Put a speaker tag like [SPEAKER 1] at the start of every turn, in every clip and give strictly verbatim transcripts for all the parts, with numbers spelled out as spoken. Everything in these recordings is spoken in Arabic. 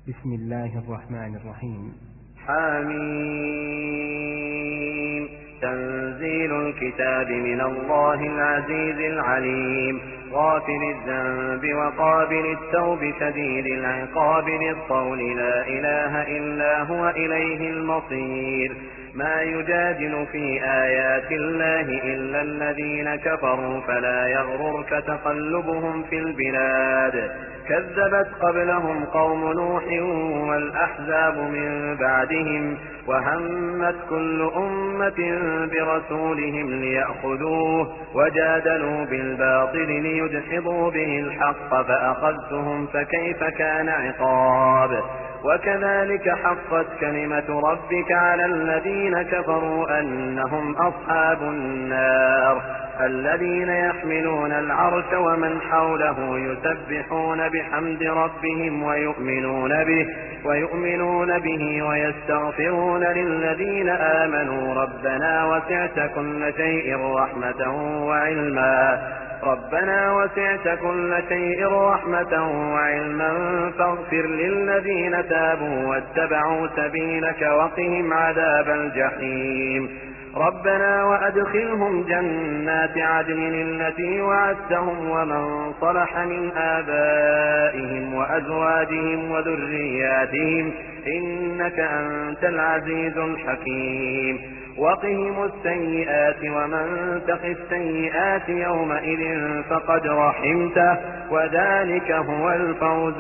[SPEAKER 1] بسم الله الرحمن الرحيم.
[SPEAKER 2] حميم. تنزيل الكتاب من الله العزيز العليم، غافر الذنب وقابل التوب شديد العقاب ذي الطول، لا إله إلا هو إليه المصير. ما يجادل في آيات الله إلا الذين كفروا، فلا يغررك تقلبهم في البلاد. كذبت قبلهم قوم نوح والأحزاب من بعدهم، وهمت كل أمة برسولهم ليأخذوه، وجادلوا بالباطل ليدحضوا به الحق، فأخذتهم فكيف كان عقاب. وكذلك حقت كلمة ربك على الذين كفروا أنهم أصحاب النار، الذين يحملون العرش ومن حوله يسبحون بحمد ربهم ويؤمنون به ويؤمنون به ويستغفرون للذين آمنوا ربنا وسعت كل شيء رحمة وعلما ربنا وسعت كل شيء رحمة وعلما فاغفر للذين تابوا واتبعوا سبيلك وقهم عذاب الجحيم. ربنا وأدخلهم جنات عدن التي وعدتهم ومن صلح من آبائهم وأزواجهم وذرياتهم إنك أنت العزيز الحكيم. وقهم السيئات ومن تق السيئات يومئذ فقد رحمته، وذلك هو الفوز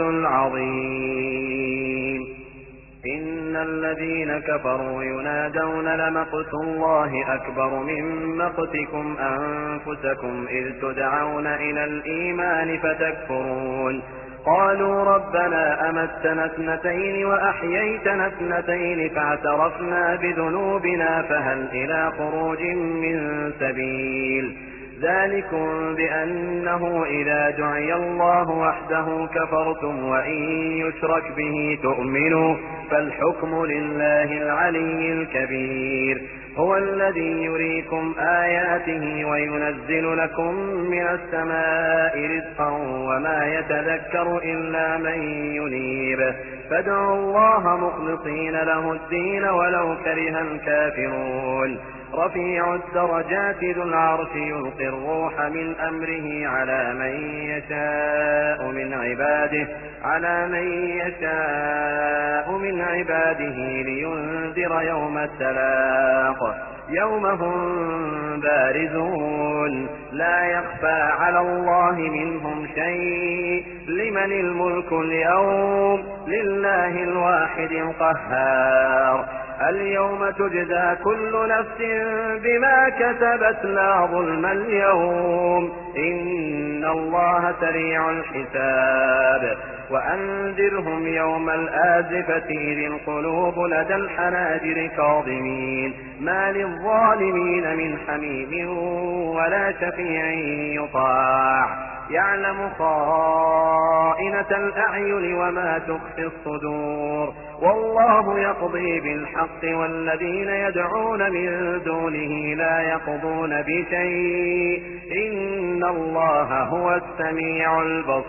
[SPEAKER 2] العظيم. إن الذين كفروا ينادون لمقت الله أكبر من مقتكم أنفسكم إذ تدعون إلى الإيمان فتكفرون. قالوا ربنا أمتنا اثنتين وأحييتنا اثنتين فاعترفنا بذنوبنا فهل إلى خروج من سبيل. ذلكم بأنه إذا دعي الله وحده كفرتم وإن يشرك به تؤمنوا، فالحكم لله العلي الكبير. هو الذي يريكم آياته وينزل لكم من السماء رزقا وما يتذكر إلا من ينيب، فادعوا الله مخلصين له الدين ولو كره الكافرون. رفيع الدرجات ذو العرش يلقي الروح من أمره على من يشاء من عباده على من يشاء من عباده لينذر يوم التلاق، يوم هم بارزون لا يخفى على الله منهم شيء. لمن الملك اليوم؟ لله الواحد القهار. اليوم تجزى كل نفس بما كسبت لا ظلم اليوم، إن الله سريع الحساب. وأنذرهم يوم الآزفة إذ القلوب لدى الحناجر كاظمين، ما للظالمين من حميم ولا شفيع يطاع، يعلم خائنة الأعين وما تخفي الصدور. والله يقضي بالحق والذين يدعون من دونه لا يقضون بشيء، إن الله هو السميع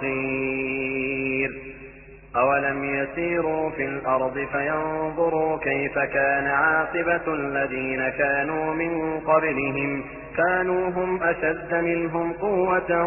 [SPEAKER 2] البصير. أولم يسيروا في الأرض فينظروا كيف كان عاقبة الذين كانوا من قبلهم، كانوا هم أشد منهم قوة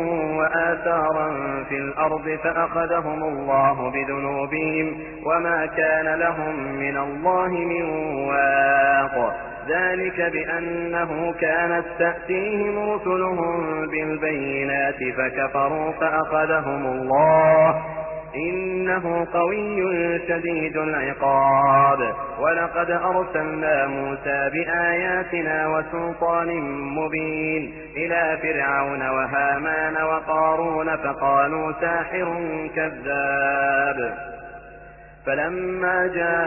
[SPEAKER 2] وآثارا في الأرض فأخذهم الله بذنوبهم وما كان لهم من الله من واق. ذلك بأنه كانت تأتيهم رسلهم بالبينات فكفروا فأخذهم الله، إنه قوي شديد العقاب. ولقد أرسلنا موسى بآياتنا وسلطان مبين إلى فرعون وهامان وقارون فقالوا ساحر كذاب، فلما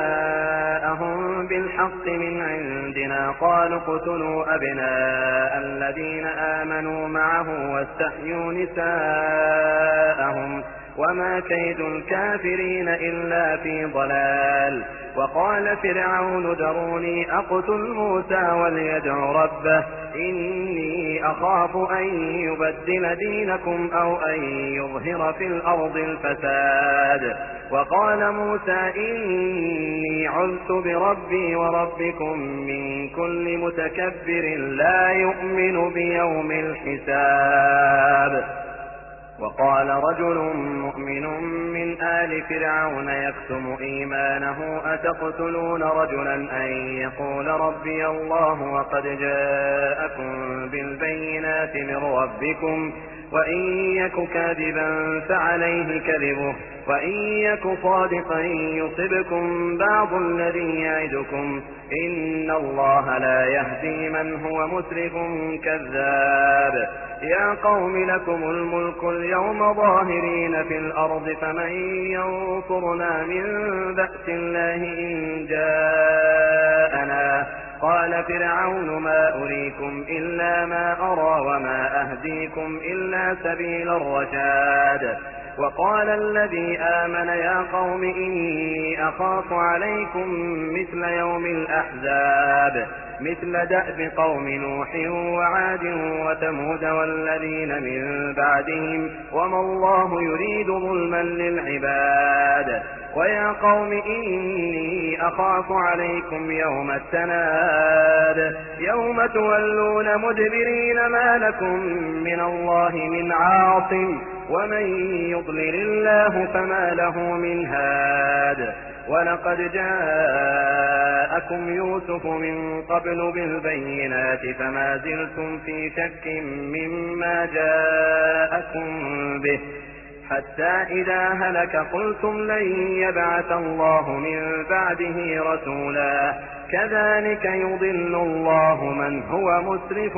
[SPEAKER 2] جاءهم بالحق من عندنا قالوا اقتلوا أبناء الذين آمنوا معه واستحيوا نساءهم وما كيد الكافرين إلا في ضلال. وقال فرعون ذروني أقتل موسى وليدع ربه إني أخاف أن يبدل دينكم أو أن يظهر في الأرض الفساد. وقال موسى إني عذت بربي وربكم من كل متكبر لا يؤمن بيوم الحساب. وقال رجل مؤمن من آل فرعون يكتم إيمانه أتقتلون رجلا أن يقول ربي الله وقد جاءكم بالبينات من ربكم وإن يك كاذبا فعليه كذبه وإن يك صادقا يصبكم بعض الذي يعدكم إن الله لا يهدي من هو مسرف كذاب. يا قوم لكم الملك اليوم ظاهرين في الأرض فمن ينصرنا من بأس الله إن جاءنا. قال فرعون ما أريكم إلا ما أرى وما أهديكم إلا سبيل الرشاد. وقال الذي آمن يا قوم إني أخاف عليكم مثل يوم الأحزاب مثل دأب قوم نوح وعاد وثمود والذين من بعدهم وما الله يريد ظلما للعباد. ويا قوم إني أخاف عليكم يوم التناد يوم تولون مدبرين ما لكم من الله من عاصم ومن يضلل الله فما له من هاد. ولقد جاءكم يوسف من قبل بالبينات فما زلتم في شك مما جاءكم به حتى إذا هلك قلتم لن يبعث الله من بعده رسولا كذلك يضل الله من هو مسرف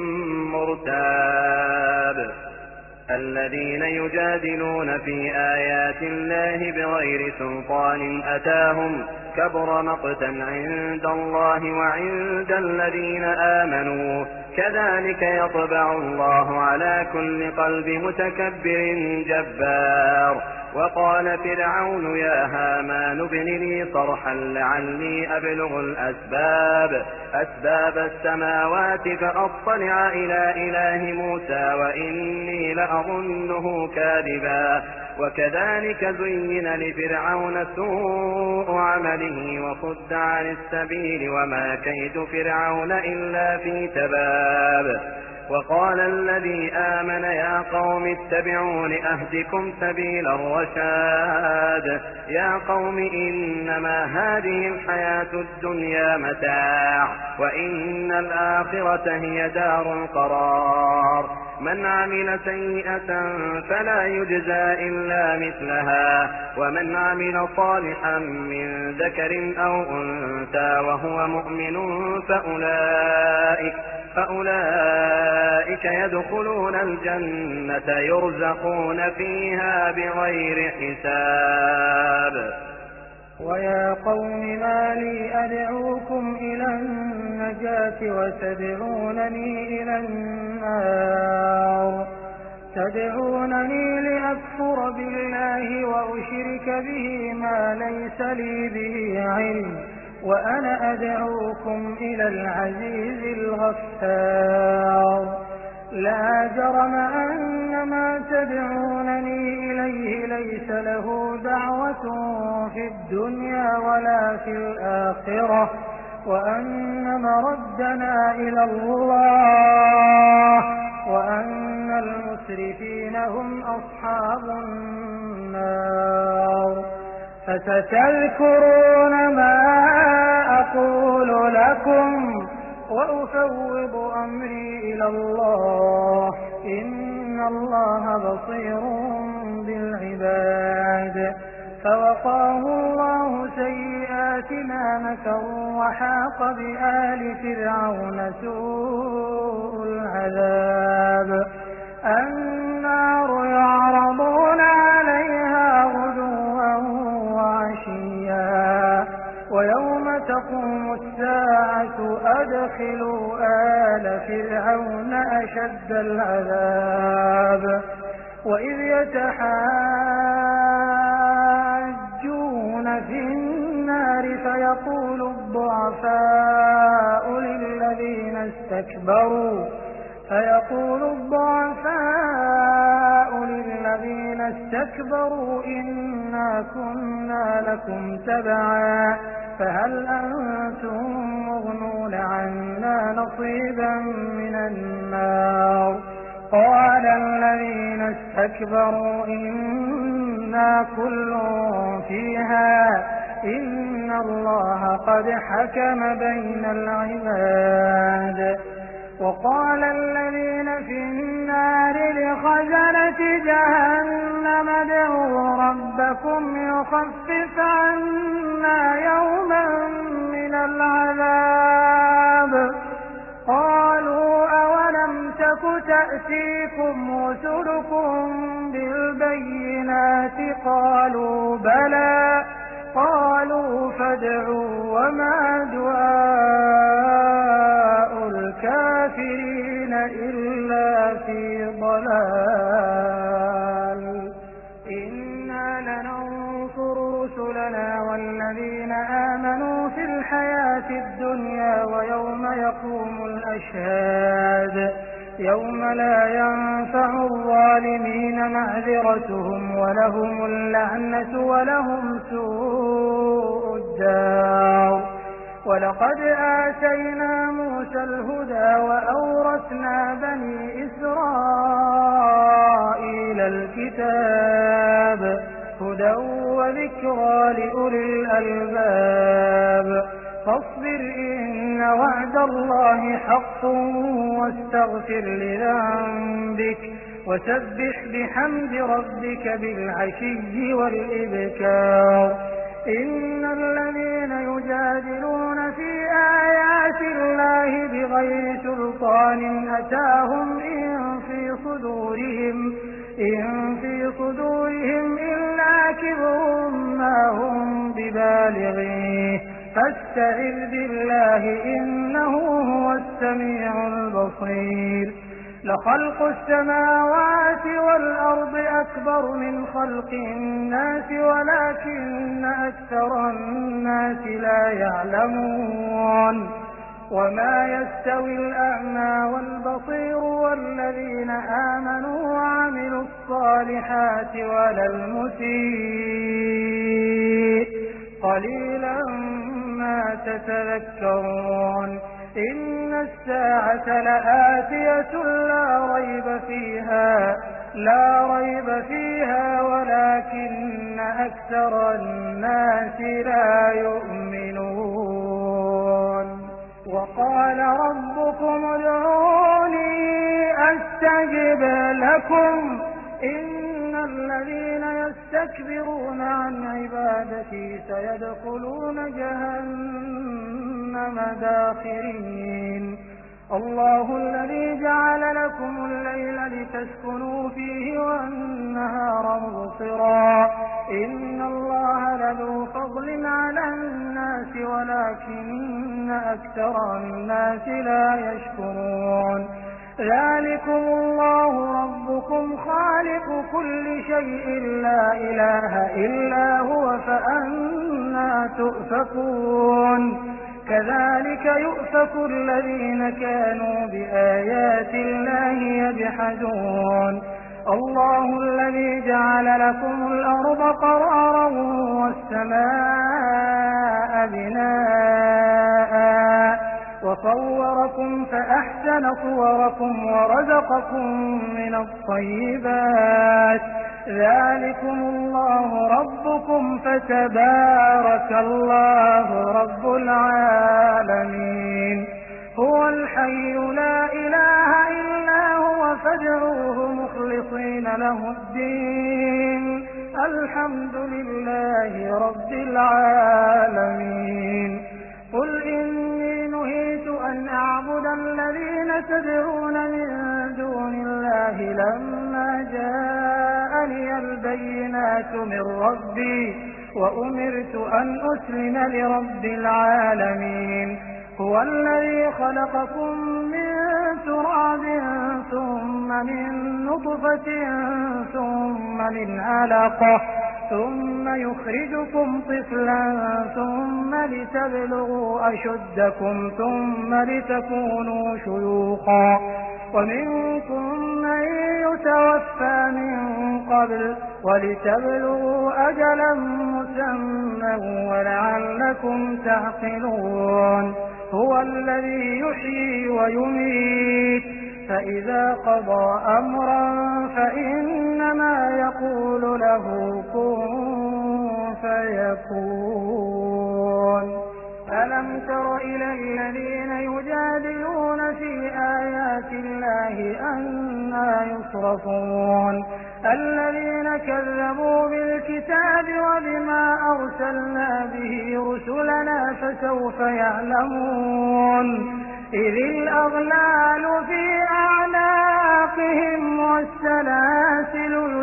[SPEAKER 2] مرتاب. الذين يجادلون في آيات الله بغير سلطان أتاهم كبر مقتا عند الله وعند الذين آمنوا كذلك يطبع الله على كل قلب متكبر جبار. وقال فرعون يا هامان ابن لي صرحا لعلي أبلغ الأسباب أسباب السماوات فأطلع إلى إله موسى وإني لأظنه كاذبا. وكذلك زين لفرعون سوء عمله وصد عن السبيل وما كيد فرعون إلا في تباب. وقال الذي آمن يا قوم اتبعون أهدكم سبيل الرشاد. يا قوم إنما هذه الحياة الدنيا متاع وإن الآخرة هي دار القرار. من عمل سيئة فلا يجزى إلا مثلها ومن عمل صالحا من ذكر أو أنثى وهو مؤمن فأولئك فأولئك يدخلون الجنة يرزقون فيها بغير حساب.
[SPEAKER 3] ويا قوم ما لي أدعوكم إلى النجاة وتدعونني إلى النار تدعونني لأكفر بالله وأشرك به ما ليس لي به علم وأنا أدعوكم إلى العزيز الغفار. لا جرم أن ما تدعونني إليه ليس له دعوة في الدنيا ولا في الآخرة وأن مردنا إلى الله وأن المسرفين هم أصحاب النار. فستذكرون ما أقول لكم وأفوض أمري إلى الله إن الله بصير بالعباد. فوقاه الله سيئات ما مكروا وحاق بآل فرعون سوء العذاب. النار يعرضون عليها غدوا وعشيا ويوم تقوم الساعة أدخلوا آل فرعون أشد العذاب. وإذ يتحاجون في النار فيقول الضعفاء للذين استكبروا فيقول الضعفاء للذين استكبروا إنا كنا لكم تبعا فهل أنتم مغنون عنا نصيبا من النار قال الذين استكبروا إنا كل فيها إن الله قد حكم بين العباد وقال الذين في النار لخزنة جهنم ادعوا ربكم يخفف عنا يوما من العذاب قالوا أولم تك تأتيكم رسلكم بالبينات قالوا بلى قالوا فادعوا وما دعاء الكافرين إلا في ضلال إنا لننصر رسلنا والذين آمنوا في الحياة الدنيا ويوم يقوم الأشهاد يوم لا ينفع الظالمين معذرتهم ولهم اللعنة ولهم سوء الدار ولقد آتينا موسى الهدى وأورثنا بني إسرائيل الكتاب هدى وذكرى لأولي الألباب فاصبر إن وعد الله حق واستغفر لذنبك وسبح بحمد ربك بالعشي والإبكار إن الذين يجادلون في آيات الله بغير سلطان أتاهم إن في صدورهم إن في صدورهم إلا كبر ما هم ببالغيه فاستعذ بالله إنه هو السميع البصير لخلق السماوات والأرض أكبر من خلق الناس ولكن أكثر الناس لا يعلمون وما يستوي الأعمى والبصير والذين آمنوا وعملوا الصالحات ولا المسيء قليلا ما تتذكرون إن الساعة لآتية لا ريب فيها لا ريب فيها ولكن أكثر الناس لا يؤمنون وقال ربكم ادعوني أستجب لكم إن الذين يستكبرون عن عبادتي سيدخلون جهنم داخرين الله الذي جعل لكم الليل لتسكنوا فيه والنهار مبصرا إن الله لذو فضل على الناس ولكن أكثر الناس لا يشكرون ذلكم الله ربكم خالق كل شيء لا إله إلا هو فأنى تؤفكون كذلك يؤفك الذين كانوا بآيات الله يجحدون الله الذي جعل لكم الأرض قرارا والسماء بناء وصوركم فأحسن صوركم ورزقكم من الطيبات ذلكم الله ربكم فتبارك الله رب العالمين هو الحي لا إله إلا هو فادعوه مخلصين له الدين الحمد لله رب العالمين قل إني نهيت أن أعبد الذين تدعون من دون الله لما جاءني البينات من ربي وأمرت أن أسلم لرب العالمين هو الذي خلقكم من تراب ثم من نطفة ثم من علقة ثم يخرجكم طفلا ثم لتبلغوا أشدكم ثم لتكونوا شيوخا ومنكم من يتوفى من قبل ولتبلغوا أجلا مسمى ولعلكم تعقلون هو الذي يحيي ويميت فإذا قضى أمرا فإنما يقول له كن فيكون ألم تر إلى الذين يجادلون في آيات الله أنى يصرفون الذين كذبوا بالكتاب وبما أرسلنا به رسلنا فسوف يعلمون إذ الأغلال في أعناقهم والسلاسل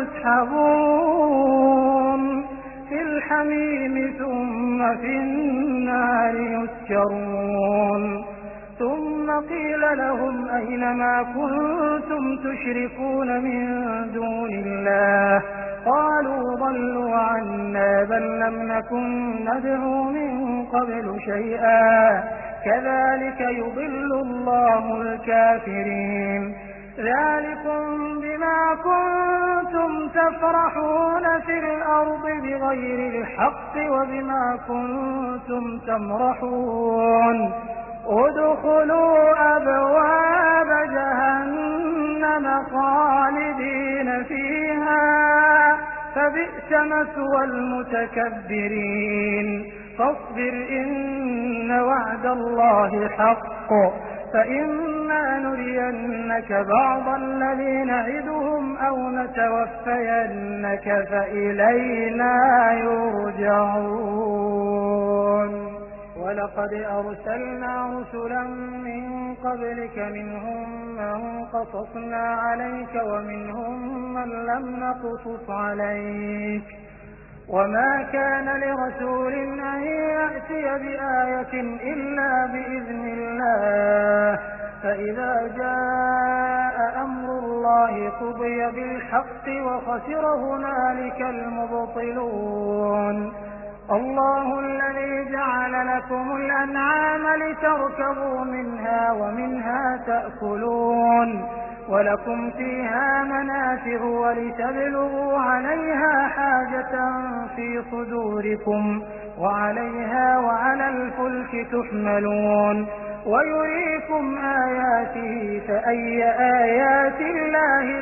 [SPEAKER 3] يسحبون في الحميم ثم في النار يسجرون ثم قيل لهم أين ما كنتم تشركون من دون الله قالوا ضلوا عنا بل لم نكن ندعو من قبل شيئا كذلك يضل الله الكافرين ذلكم بما كنتم تفرحون في الأرض بغير الحق وبما كنتم تمرحون ادخلوا أبواب جهنم خالدين فيها فبئس مثوى المتكبرين فاصبر إن وعد الله حق فإما نرينك بعض الذي نعدهم أو نتوفينك فإلينا يرجعون ولقد أرسلنا رسلا من قبلك منهم من قصصنا عليك ومنهم من لم نقصص عليك وما كان لرسول أن يأتي بآية إلا بإذن الله فإذا جاء أمر الله قضي بالحق وخسر هنالك المبطلون الله الذي جعل لكم الأنعام لتركبوا منها ومنها تأكلون ولكم فيها منافع ولتبلغوا عليها حاجة في صدوركم وعليها وعلى الفلك تحملون ويريكم آياته فأي آيات الله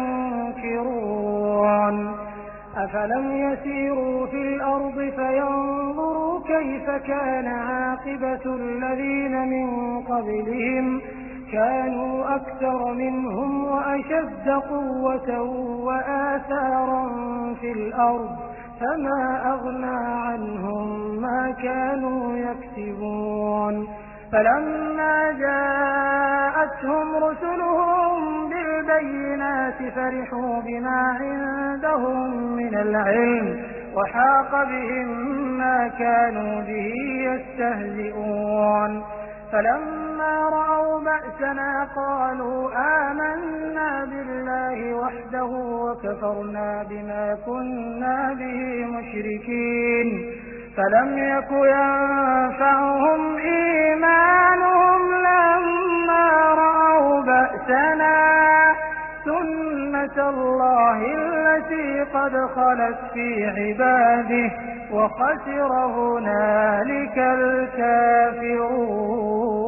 [SPEAKER 3] تنكرون أفلم يسيروا في الأرض فينظروا كيف كان عاقبة الذين من قبلهم كانوا أكثر منهم وأشد قوة وآثارا في الأرض فما أغنى عنهم ما كانوا يكسبون فلما جاءتهم رسلهم بالبينات فرحوا بما عندهم من العلم وحاق بهم ما كانوا به يستهزئون فلما رأوا بأسنا قالوا آمنا بالله وحده وكفرنا بما كنا به مشركين فلم يك ينفعهم إيمانهم لما رأوا بأسنا سنة الله التي قد خلت في عباده وخسر هنالك الكافرون